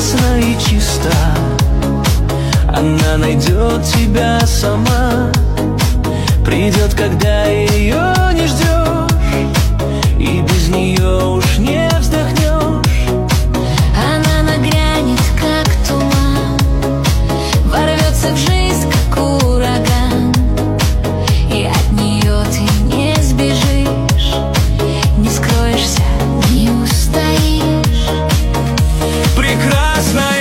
прекрасна и чиста. Она найдет тебя сама, придет, когда ее не ждешь, и без нее уж не вздохнешь. Она нагрянет, как туман, ворвется в жизнь, как ураган, и от нее ты не сбежишь, не скроешься, не устоишь. Прекрасна